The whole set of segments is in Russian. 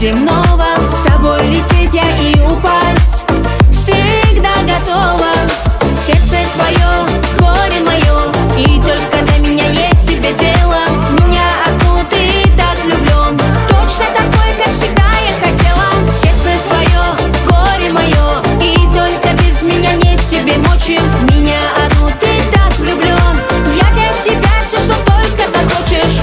земного. С тобой лететь я и упасть всегда готова. Сердце твое, горе мое, и только до меня есть тебе дело. Меня одну ты так влюблен, точно такой, как всегда я хотела. Сердце твое, горе мое, и только без меня нет тебе мочи. Меня одну ты так влюблен, я для тебя все, что только захочешь.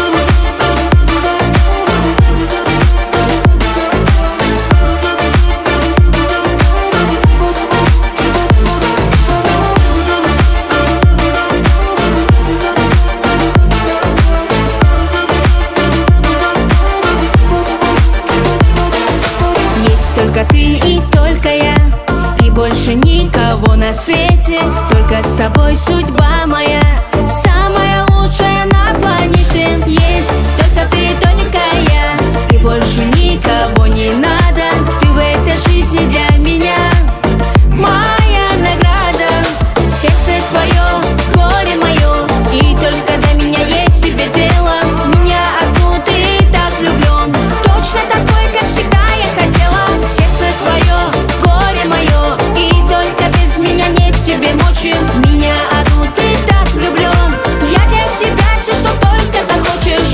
Только ты и только я, и больше никого на свете. Только с тобой судьба моя, самая лучшая на планете. Есть только ты, только я, и больше никого не надо. Ты в этой жизни для меня моя награда. Сердце твое, горе мое, и только до меня есть тебе дело. Меня одну ты так влюблен, точно такой, как всегда я хотела. Сердце твое, горе мое, и только без меня нет тебе мочи. Меня одну ты так влюблен, я для тебя все, что только захочешь.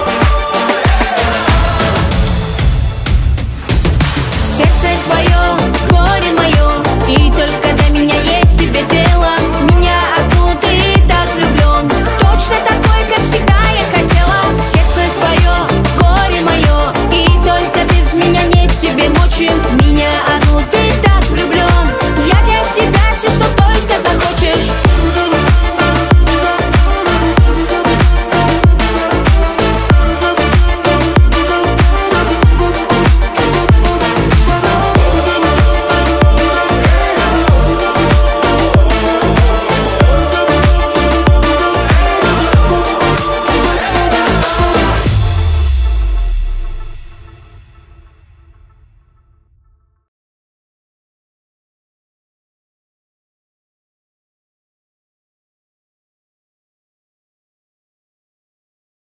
Сердце твое,